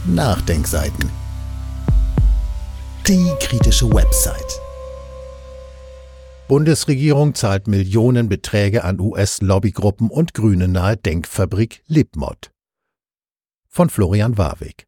Nachdenkseiten. Die kritische Website. Bundesregierung zahlt Millionenbeträge an US-Lobbygruppen und grünennahe Denkfabrik Libmod. Von Florian Warwick.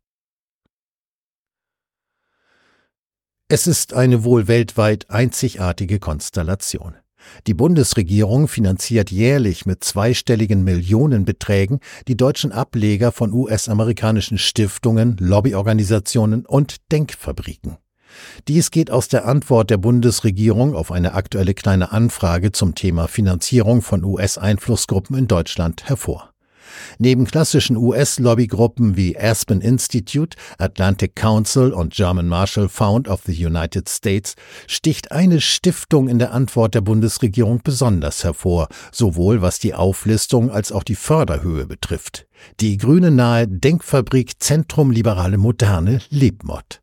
Es ist eine wohl weltweit einzigartige Konstellation. Die Bundesregierung finanziert jährlich mit zweistelligen Millionenbeträgen die deutschen Ableger von US-amerikanischen Stiftungen, Lobbyorganisationen und Denkfabriken. Dies geht aus der Antwort der Bundesregierung auf eine aktuelle Kleine Anfrage zum Thema Finanzierung von US-Einflussgruppen in Deutschland hervor. Neben klassischen US-Lobbygruppen wie Aspen Institute, Atlantic Council und German Marshall Fund of the United States sticht eine Stiftung in der Antwort der Bundesregierung besonders hervor, sowohl was die Auflistung als auch die Förderhöhe betrifft: die grünennahe Denkfabrik Zentrum Liberale Moderne Libmod.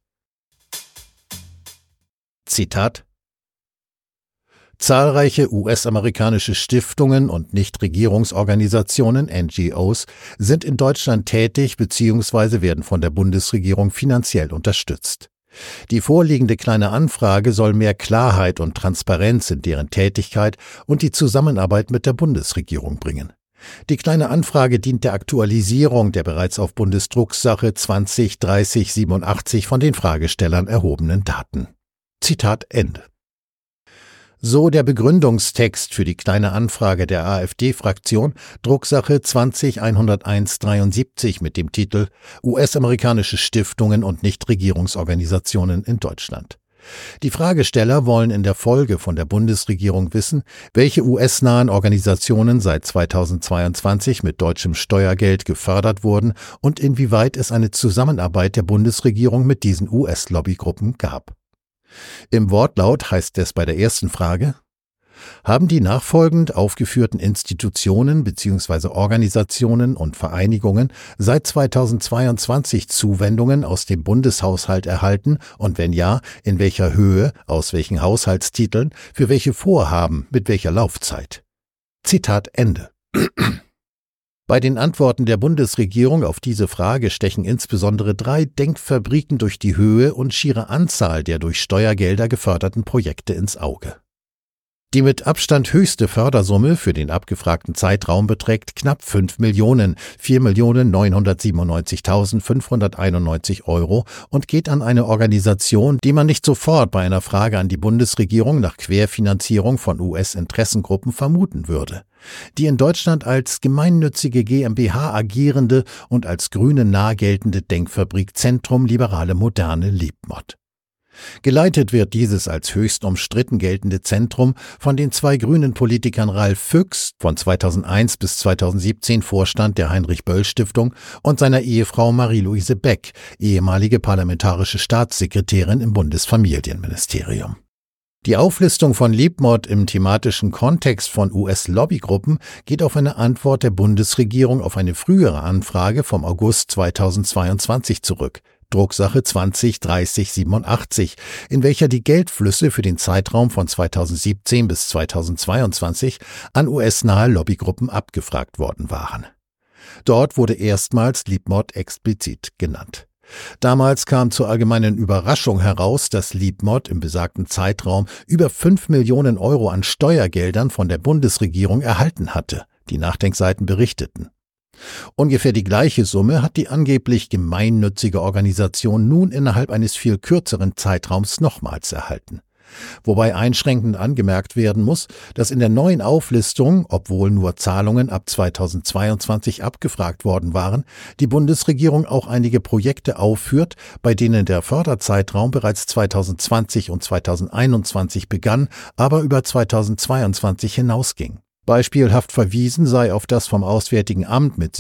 Zitat: Zahlreiche US-amerikanische Stiftungen und Nichtregierungsorganisationen, NGOs, sind in Deutschland tätig bzw. werden von der Bundesregierung finanziell unterstützt. Die vorliegende Kleine Anfrage soll mehr Klarheit und Transparenz in deren Tätigkeit und die Zusammenarbeit mit der Bundesregierung bringen. Die Kleine Anfrage dient der Aktualisierung der bereits auf Bundesdrucksache 20-3087 von den Fragestellern erhobenen Daten. Zitat Ende. So der Begründungstext für die Kleine Anfrage der AfD-Fraktion, Drucksache 20-101-73 mit dem Titel US-amerikanische Stiftungen und Nichtregierungsorganisationen in Deutschland. Die Fragesteller wollen in der Folge von der Bundesregierung wissen, welche US-nahen Organisationen seit 2022 mit deutschem Steuergeld gefördert wurden und inwieweit es eine Zusammenarbeit der Bundesregierung mit diesen US-Lobbygruppen gab. Im Wortlaut heißt es bei der ersten Frage: Haben die nachfolgend aufgeführten Institutionen bzw. Organisationen und Vereinigungen seit 2022 Zuwendungen aus dem Bundeshaushalt erhalten und wenn ja, in welcher Höhe, aus welchen Haushaltstiteln, für welche Vorhaben, mit welcher Laufzeit? Zitat Ende. Bei den Antworten der Bundesregierung auf diese Frage stechen insbesondere 3 Denkfabriken durch die Höhe und schiere Anzahl der durch Steuergelder geförderten Projekte ins Auge. Die mit Abstand höchste Fördersumme für den abgefragten Zeitraum beträgt knapp 5 Millionen, 4.997.591 € und geht an eine Organisation, die man nicht sofort bei einer Frage an die Bundesregierung nach Querfinanzierung von US-Interessengruppen vermuten würde. Die in Deutschland als gemeinnützige GmbH agierende und als grünennah geltende Denkfabrik Zentrum Liberale Moderne Libmod. Geleitet wird dieses als höchst umstritten geltende Zentrum von den 2 grünen Politikern Ralf Füchs, von 2001 bis 2017 Vorstand der Heinrich-Böll-Stiftung, und seiner Ehefrau Marie-Louise Beck, ehemalige parlamentarische Staatssekretärin im Bundesfamilienministerium. Die Auflistung von Libmod im thematischen Kontext von US-Lobbygruppen geht auf eine Antwort der Bundesregierung auf eine frühere Anfrage vom August 2022 zurück, Drucksache 20-3087, in welcher die Geldflüsse für den Zeitraum von 2017 bis 2022 an US-nahe Lobbygruppen abgefragt worden waren. Dort wurde erstmals Libmod explizit genannt. Damals kam zur allgemeinen Überraschung heraus, dass Libmod im besagten Zeitraum über 5 Millionen € an Steuergeldern von der Bundesregierung erhalten hatte, die Nachdenkseiten berichteten. Ungefähr die gleiche Summe hat die angeblich gemeinnützige Organisation nun innerhalb eines viel kürzeren Zeitraums nochmals erhalten. Wobei einschränkend angemerkt werden muss, dass in der neuen Auflistung, obwohl nur Zahlungen ab 2022 abgefragt worden waren, die Bundesregierung auch einige Projekte aufführt, bei denen der Förderzeitraum bereits 2020 und 2021 begann, aber über 2022 hinausging. Beispielhaft verwiesen sei auf das vom Auswärtigen Amt mit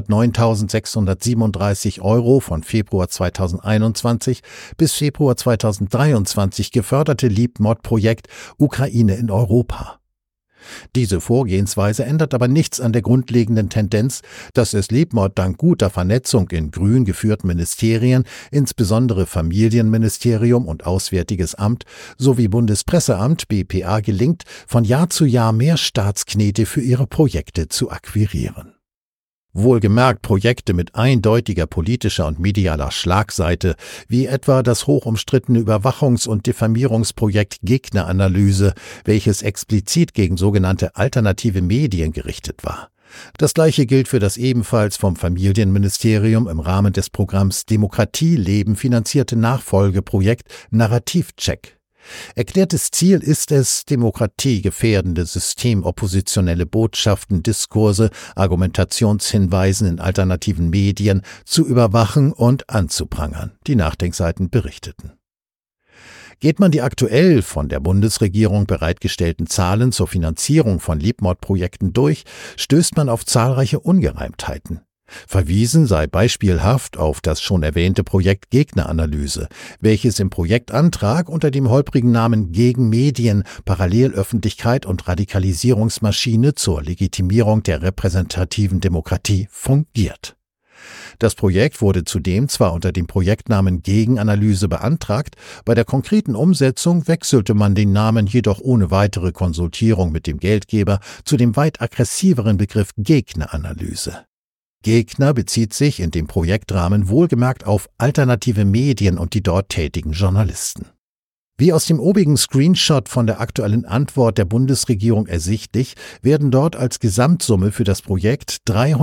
709.637 € von Februar 2021 bis Februar 2023 geförderte Libmod-Projekt Ukraine in Europa. Diese Vorgehensweise ändert aber nichts an der grundlegenden Tendenz, dass es Libmod dank guter Vernetzung in grün geführten Ministerien, insbesondere Familienministerium und Auswärtiges Amt sowie Bundespresseamt BPA gelingt, von Jahr zu Jahr mehr Staatsknete für ihre Projekte zu akquirieren. Wohlgemerkt Projekte mit eindeutiger politischer und medialer Schlagseite, wie etwa das hochumstrittene Überwachungs- und Diffamierungsprojekt Gegneranalyse, welches explizit gegen sogenannte alternative Medien gerichtet war. Das Gleiche gilt für das ebenfalls vom Familienministerium im Rahmen des Programms Demokratieleben finanzierte Nachfolgeprojekt Narrativcheck. Erklärtes Ziel ist es, demokratiegefährdende systemoppositionelle Botschaften, Diskurse, Argumentationshinweisen in alternativen Medien zu überwachen und anzuprangern, die Nachdenkseiten berichteten. Geht man die aktuell von der Bundesregierung bereitgestellten Zahlen zur Finanzierung von Liebmordprojekten durch, stößt man auf zahlreiche Ungereimtheiten. Verwiesen sei beispielhaft auf das schon erwähnte Projekt Gegneranalyse, welches im Projektantrag unter dem holprigen Namen Gegen Medien, Parallelöffentlichkeit und Radikalisierungsmaschine zur Legitimierung der repräsentativen Demokratie fungiert. Das Projekt wurde zudem zwar unter dem Projektnamen Gegenanalyse beantragt, bei der konkreten Umsetzung wechselte man den Namen jedoch ohne weitere Konsultierung mit dem Geldgeber zu dem weit aggressiveren Begriff Gegneranalyse. Gegner bezieht sich in dem Projektrahmen wohlgemerkt auf alternative Medien und die dort tätigen Journalisten. Wie aus dem obigen Screenshot von der aktuellen Antwort der Bundesregierung ersichtlich, werden dort als Gesamtsumme für das Projekt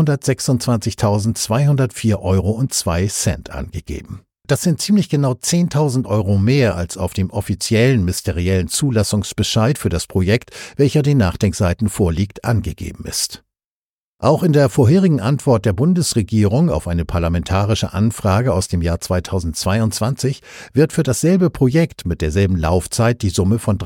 326.204,02 € angegeben. Das sind ziemlich genau 10.000 € mehr als auf dem offiziellen ministeriellen Zulassungsbescheid für das Projekt, welcher den Nachdenkseiten vorliegt, angegeben ist. Auch in der vorherigen Antwort der Bundesregierung auf eine parlamentarische Anfrage aus dem Jahr 2022 wird für dasselbe Projekt mit derselben Laufzeit die Summe von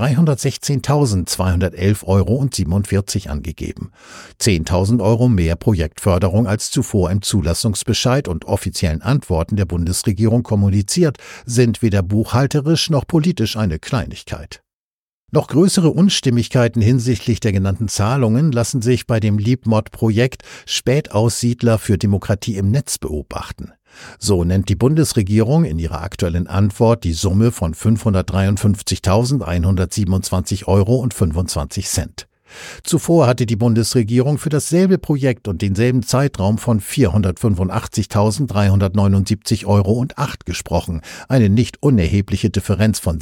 316.211,47 € angegeben. 10.000 € mehr Projektförderung als zuvor im Zulassungsbescheid und offiziellen Antworten der Bundesregierung kommuniziert, sind weder buchhalterisch noch politisch eine Kleinigkeit. Noch größere Unstimmigkeiten hinsichtlich der genannten Zahlungen lassen sich bei dem Liebmord-Projekt Spätaussiedler für Demokratie im Netz beobachten. So nennt die Bundesregierung in ihrer aktuellen Antwort die Summe von 553.127,25 €. Zuvor hatte die Bundesregierung für dasselbe Projekt und denselben Zeitraum von 485.379,08 € gesprochen, eine nicht unerhebliche Differenz von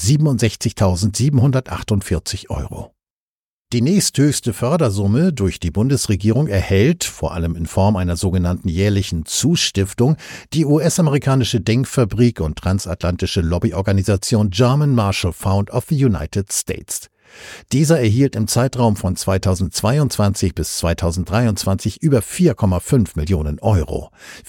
67.748 €. Die nächsthöchste Fördersumme durch die Bundesregierung erhält, vor allem in Form einer sogenannten jährlichen Zustiftung, die US-amerikanische Denkfabrik und transatlantische Lobbyorganisation German Marshall Fund of the United States. Dieser erhielt im Zeitraum von 2022 bis 2023 über 4,5 Millionen €,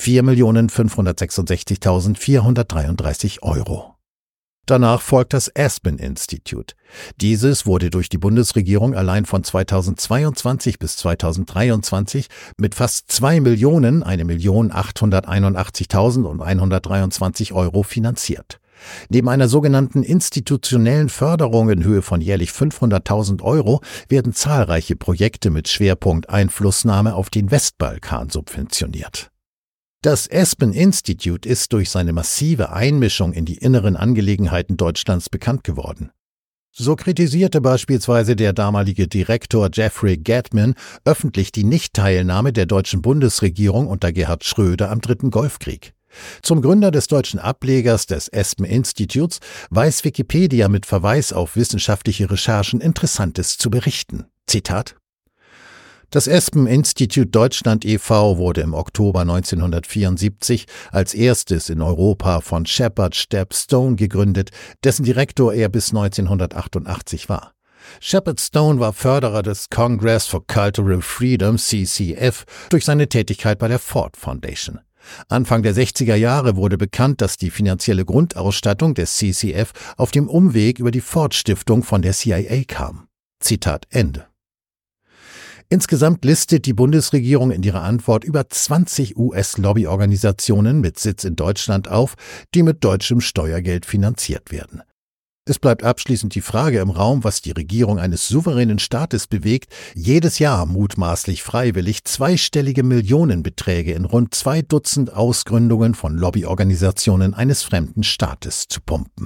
4.566.433 €. Danach folgt das Aspen Institute. Dieses wurde durch die Bundesregierung allein von 2022 bis 2023 mit fast 2 Millionen, 1.881.123 € finanziert. Neben einer sogenannten institutionellen Förderung in Höhe von jährlich 500.000 € werden zahlreiche Projekte mit Schwerpunkt Einflussnahme auf den Westbalkan subventioniert. Das Aspen Institute ist durch seine massive Einmischung in die inneren Angelegenheiten Deutschlands bekannt geworden. So kritisierte beispielsweise der damalige Direktor Jeffrey Gatman öffentlich die Nichtteilnahme der deutschen Bundesregierung unter Gerhard Schröder am Dritten Golfkrieg. Zum Gründer des deutschen Ablegers des Aspen Instituts weiß Wikipedia mit Verweis auf wissenschaftliche Recherchen Interessantes zu berichten. Zitat: Das Aspen Institute Deutschland e.V. wurde im Oktober 1974 als erstes in Europa von Shepard Stepp Stone gegründet, dessen Direktor er bis 1988 war. Shepard Stone war Förderer des Congress for Cultural Freedom (CCF) durch seine Tätigkeit bei der Ford Foundation. Anfang der 60er Jahre wurde bekannt, dass die finanzielle Grundausstattung des CCF auf dem Umweg über die Ford-Stiftung von der CIA kam. Zitat Ende. Insgesamt listet die Bundesregierung in ihrer Antwort über 20 US-Lobbyorganisationen mit Sitz in Deutschland auf, die mit deutschem Steuergeld finanziert werden. Es bleibt abschließend die Frage im Raum, was die Regierung eines souveränen Staates bewegt, jedes Jahr mutmaßlich freiwillig zweistellige Millionenbeträge in rund 2 Dutzend Ausgründungen von Lobbyorganisationen eines fremden Staates zu pumpen.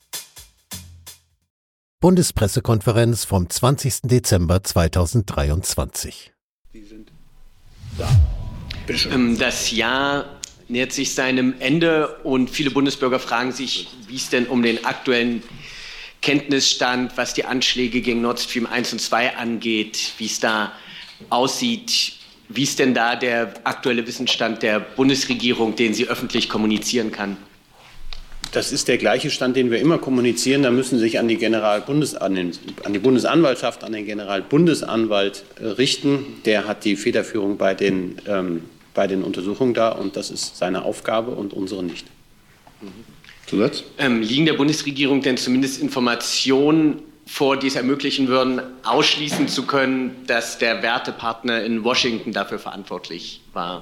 Bundespressekonferenz vom 20. Dezember 2023. Sie sind da. Bitte schön. Das Jahr nähert sich seinem Ende und viele Bundesbürger fragen sich, wie es denn um den aktuellen Kenntnisstand, was die Anschläge gegen Nord Stream 1 und 2 angeht, wie es da aussieht. Wie ist denn da der aktuelle Wissensstand der Bundesregierung, den sie öffentlich kommunizieren kann? Das ist der gleiche Stand, den wir immer kommunizieren. Da müssen Sie sich an die Bundesanwaltschaft, an den Generalbundesanwalt richten. Der hat die Federführung bei den Untersuchungen da und das ist seine Aufgabe und unsere nicht. Zusatz? Liegen der Bundesregierung denn zumindest Informationen vor, die es ermöglichen würden, ausschließen zu können, dass der Wertepartner in Washington dafür verantwortlich war?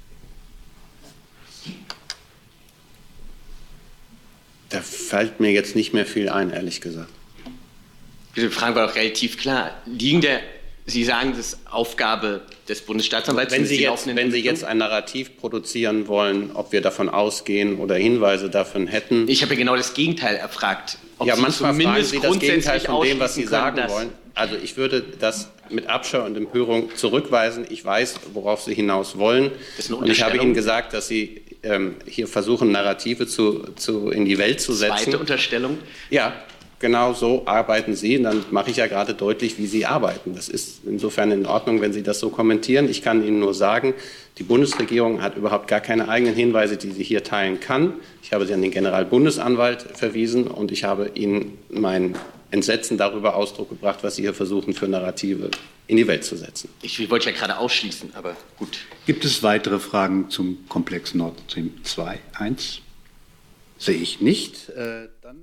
Da fällt mir jetzt nicht mehr viel ein, ehrlich gesagt. Die Frage war doch relativ klar. Sie sagen, das ist Aufgabe des Bundesstaatsanwalts. Wenn Sie jetzt ein Narrativ produzieren wollen, ob wir davon ausgehen oder Hinweise davon hätten. Ich habe ja genau das Gegenteil erfragt. Ja, manchmal fragen Sie das Gegenteil von dem, was Sie sagen wollen. Also ich würde das mit Abscheu und Empörung zurückweisen. Ich weiß, worauf Sie hinaus wollen. Und ich habe Ihnen gesagt, dass Sie hier versuchen, Narrative in die Welt zu setzen. Zweite Unterstellung? Ja, genau so arbeiten Sie. Und dann mache ich ja gerade deutlich, wie Sie arbeiten. Das ist insofern in Ordnung, wenn Sie das so kommentieren. Ich kann Ihnen nur sagen, die Bundesregierung hat überhaupt gar keine eigenen Hinweise, die sie hier teilen kann. Ich habe sie an den Generalbundesanwalt verwiesen und ich habe Ihnen mein Entsetzen darüber Ausdruck gebracht, was Sie hier versuchen, für Narrative in die Welt zu setzen. Ich wollte ja gerade ausschließen, aber gut. Gibt es weitere Fragen zum Komplex Nord Stream 2, 1? Sehe ich nicht. Dann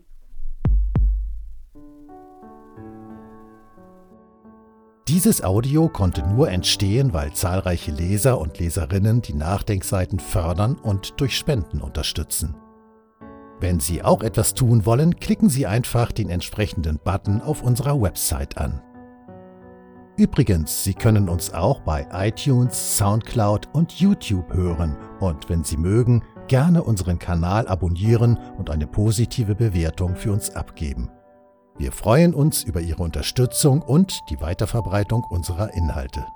Dieses Audio konnte nur entstehen, weil zahlreiche Leser und Leserinnen die Nachdenkseiten fördern und durch Spenden unterstützen. Wenn Sie auch etwas tun wollen, klicken Sie einfach den entsprechenden Button auf unserer Website an. Übrigens, Sie können uns auch bei iTunes, Soundcloud und YouTube hören und wenn Sie mögen, gerne unseren Kanal abonnieren und eine positive Bewertung für uns abgeben. Wir freuen uns über Ihre Unterstützung und die Weiterverbreitung unserer Inhalte.